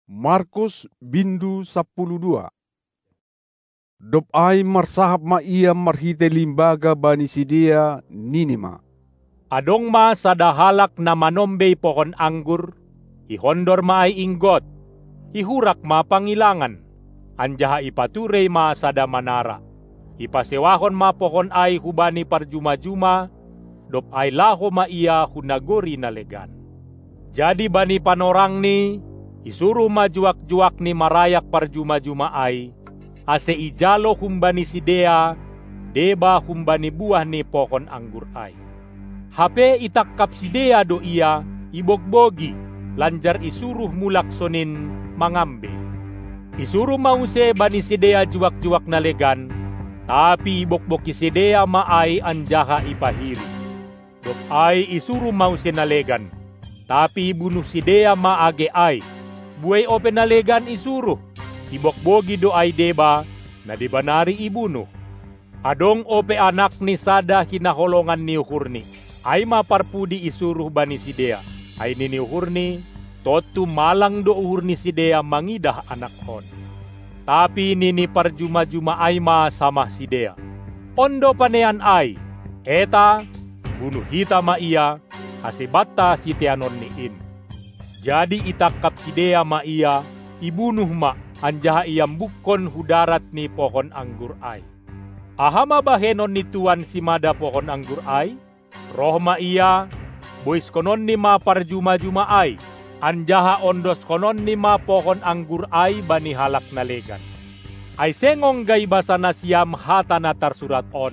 Markus bindu 12. Dop ay marsahap ma ia marhite limbaga bani Sidea Ninima. Adong ma sadahalak na manombey pohon anggur, ihondor ma ay inggot, ihurak ma pangilangan, anjaha ipaturey ma sada manara. Ipasewahon ma pohon ay hubani parjuma-juma, dop ay laho ma ia hunagori na legan. Jadi bani panorang ni, isuruh ma juak-juak ni marayak parjuma-juma ay, ase ijalo humbani Sidea, deba humbani buah ni pohon anggur ay. Hape itakap Sidea do ia, ibogbogi, lanjar isuruh mulaksonin mangambe. Isuruh mause bani Sidea juak-juak na legan, tapi ibokboki Sidea maay anjaha ipahiri. Dop ay isuruh mause na legan, tapi ibunuh Sidea maage ay, buhay open na legan isuruh, ibokbogi do ay deba, na dibanari ibunuh. Adong ope anak ni sada kinaholongan ni Uhurni, ay maparpudi isuruh bani Sidea, ay nini Uhurni, totu malang do Uhurni Sidea mangidah anak hon. Tapi nini parjuma-juma ay ma sama Sidea. Ondo panean ay, eta, bunuh hita ma iya, asibata si tianon niin. Jadi itakap Sidea ma iya, ibunuh ma, anjaha iyam bukon hudarat ni pohon anggur ay. Ahama bahenon ni tuan si mada pohon anggur ay, roh ma iya, bois konon ni ma parjuma-juma ay, anjaha ondos konon ni ma pohon anggur ay bani halak na legan. Ay sengong gay basa na siyam hata na tarsurat on,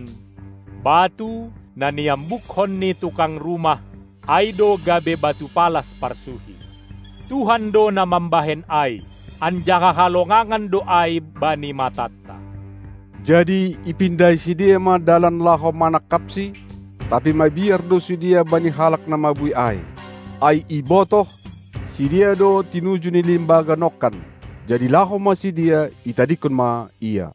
batu na niyambukhon ni tukang rumah, ay do gabe batu palas parsuhi. Tuhan do na mambahen ay, anjaha halongangan do ay bani matatta. Jadi ipinday Sidea ma dalan laho manakapsi, tapi mabiar do Sidea bani halak na mabui ay. Ay ibotoh, Sidea do tinuju ni limbaga nokan, jadi laho ma Sidea itadikon ma iya.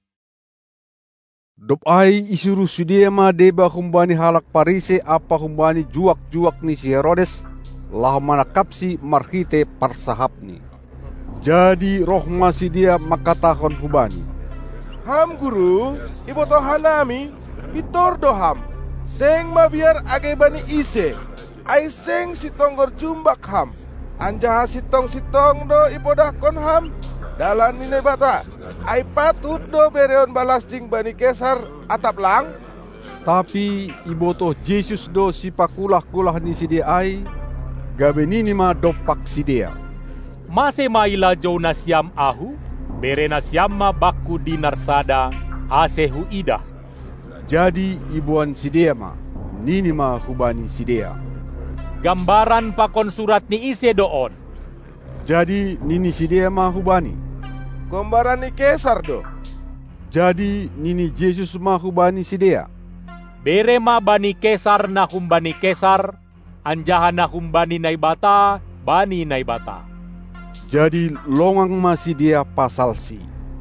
Dop ay isuruh Sidea ma deba humbani halak Parise apa humbani juak-juak ni si Herodes, laho manakapsi marhite parsahapni. Jadi roh ma Sidea makatahon hubani, Ham guru, ibotohan nami, itor doham, seng mabiar age bani ise, ay seng sitonggor jumbak ham, anjaha sitong-sitong do ipodahkon ham, dalan nine bata, ay patut do bereon balasting bani Kesar atap lang. Tapi ibotoh Yesus do si pakulah-kulah ni Sidea ay, gabe nini ma dopak Sidea. Mase maila jo na siam ahu, bere na siam ma baku dinar sada, asehu idah. Jadi ibuan Sidea ma, nini ma hubani Sidea. Gambaran pakon surat ni ise doon. Jadi nini Sidea ma hubani. Gambaran ni Kesar do. Jadi nini Yesus ma hubani Sidea. Bere ma bani Kesar na humbani Kesar, anjaha na humbani naibata, bani naibata. Jadi longang ma Sidea pasal si.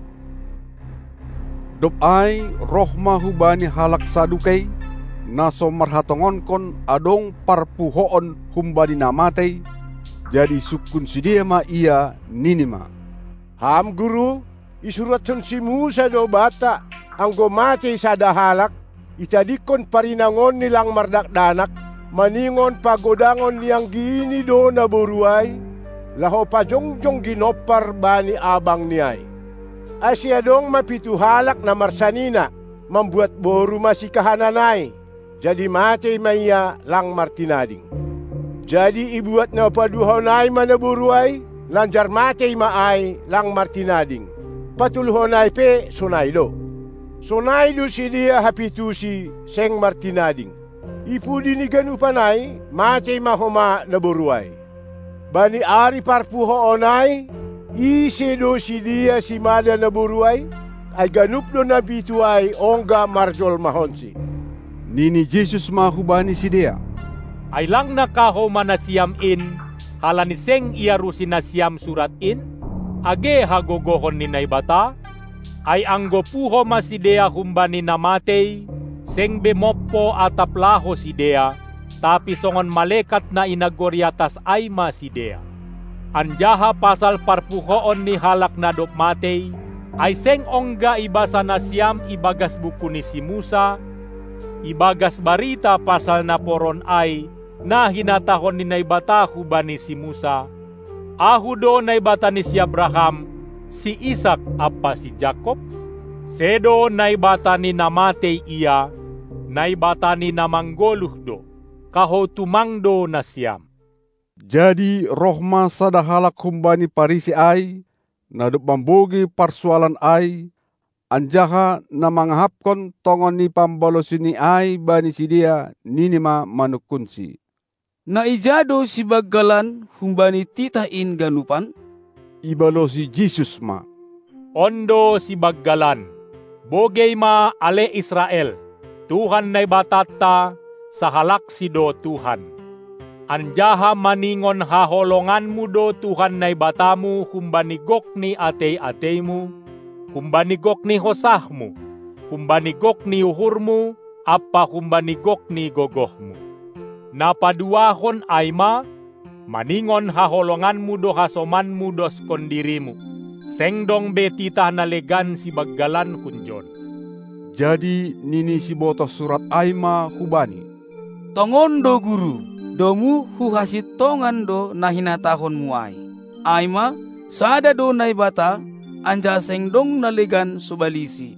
Dop ay roh ma hubani halak Sadukay, naso marhatongon kon adong parpuhoon humbani namatay, jadi sukun Sidea ma iya ninima. Ham guru, isuratson si Musa do bata, ang gumati sa dahalak, itadikon parinangon nilang mardakdanak, maningon pagodangon niyang gini do na buruay, laho pa jongjong ginopar bani abang niyay. Asya dong mapituhalak na marsanina, membuat boru masih kahananay, jadi mati maya lang martinading. Jadi ibuat na paduhonay manaburuay, lanjar mati maay lang martinading. Patulhonay pe sonaylo. Sonaylo Sidea hapitusi seng martinading. Ipudi ni ganupanay, mati mahoma naburuay. Bani ari parpuho onay, ise do Sidea si mada naburuay, ay ganup do nabituay ongga marjol mahonsi. Nini Jesus ma hubani Sidea. Ay lang nakaho manasiam in, halaniseng iarusin na siyam surat in, age hagogohon ni naibata, ay anggopuho ma Sidea humbani namatay, seng bemoppo ataplaho Sidea, tapi songon malekat na inagoryatas ay ma Sidea. Anjaha pasal parpuhoon ni halak na dop matey, ay seng ongga ibasa na siyam ibagas buku ni si Musa, ibagas barita pasal na poron ay na hinatahon ni naibata hubani si Musa, ahudo naibata ni si Abraham, si Isak apa si Jacob, sedo naibata ni namatey iya, naibata ni namanggoluh do, kaho tumangdo na siyam. Jadi rohma sadahalak humbani parisi ay, nadop mambogi parsualan ay, anjaha na manghapkon tongon ni pambalosi ni ay bani sidia ninima manukunsi. Naijado si baggalan humbani titahin ganupan? Ibalosi Jesus ma. Ondo si baggalan, bogey ma ale Israel, Tuhan na ibatata sa halak si do Tuhan. Anjaha maningon haholonganmu do Tuhan na ibatamu humbanigok ni atey-ateymu, humbanigok ni hosahmu, humbanigok ni uhurmu, apa humbanigok ni gogohmu. Napaduahon ay maningon haholonganmu do hasomanmu dos kondirimu, sengdong betita nalegan si baggalan hunjon. Jadi nini si botos surat ayma hubani. Tongon do guru, domu huhasit tongan do nahinatahon muay. Ayma, sada do naibata, anja sengdong nalegan subalisi.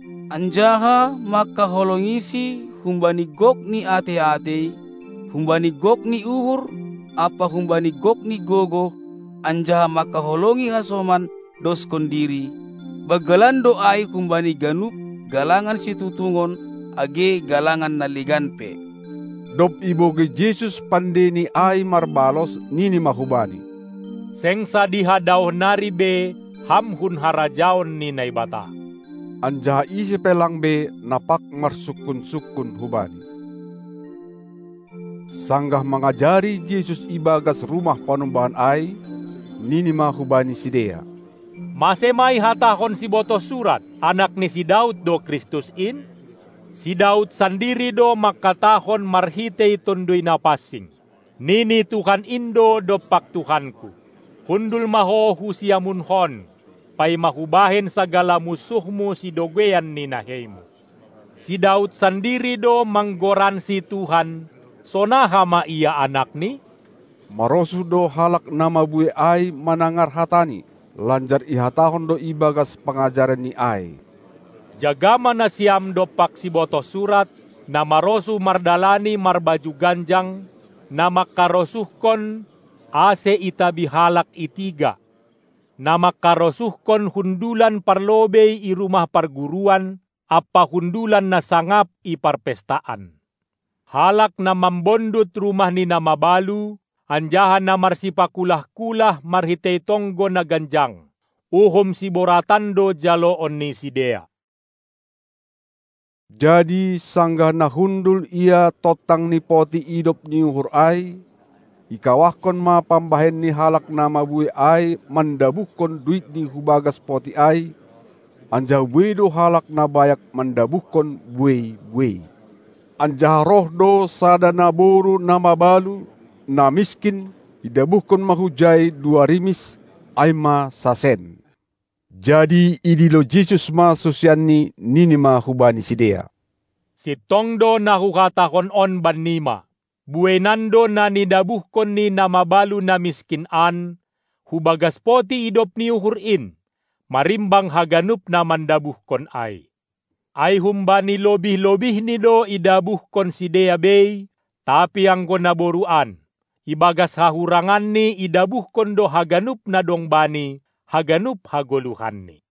Anjaha makaholongisi humbani gok ni ate-ate, humbani gok ni uhur, apa humbani gok ni gogo, anjaha makaholongi hasoman dos kondiri. Bagalan do ay humbani ganup, galangan si tutungon, age galangan naligan pe. Dop iboge Jesus pandeni ay marbalos nini mahubani. Sengsa dihadaw naribe hamhun harajaon ni naibata. Anjaha isi pelang be napak marsukun-sukun hubani. Sanggah mengajari Jesus ibagas rumah panumbahan ay nini mahubani sidea. Masemay hatahon si boto surat, anak ni si Daud do Kristus in, si Daud sandiri do makatahon marhitei tundoy na pasing. Nini Tuhan indo do pak Tuhanku. Hundul maho husiamunhon, pay mahubahin sa gala musuhmu si dogwean ni naheimu. Si Daud sandiri do manggoran si Tuhan, sonaha ma iya anak ni? Marosu do halak nama bue ay manangar hatani, lanjar ihatahon do ibagas pengajaran ni ay. Jagama na siyam do pak si boto surat, na marosu mardalani marbaju ganjang, na makarosuhkon ase itabihalak itiga, na makarosuhkon hundulan parlobey i rumah parguruan, apa hundulan na sangap i parpestaan. Halak na mambondut rumah ni na mabalu, anjahan na marsipakulah-kulah marhitay tonggo na ganjang, uhom si boratando jaloon ni sidea. Jadi sanggah nahundul ia totang ni poti idop ni uhur ay, ikawahkon ma pambahen ni halak nama bue ay mandabukon duit ni hubagas poti ay, anjah wedo halak na bayak mandabukon bue. Anjah roh do sada naboru nama balu, na miskin, idabukon mahujay 2 rimis, ay ma sasen. Jadi idilo Jesus ma susianni nini ma hubani sidea. Si tongdo na hukatahon on banima, buenando na nidabuhkon ni namabalu na miskinan, hubagas poti idop ni uhurin, marimbang haganup na mandabuhkon ay. Ay humbani lobih-lobih ni do idabuhkon sidea bay, tapi ang naboruan, ibagas hahurangan ni idabuhkon do haganup na dong bani, haganup hagoluhan ni.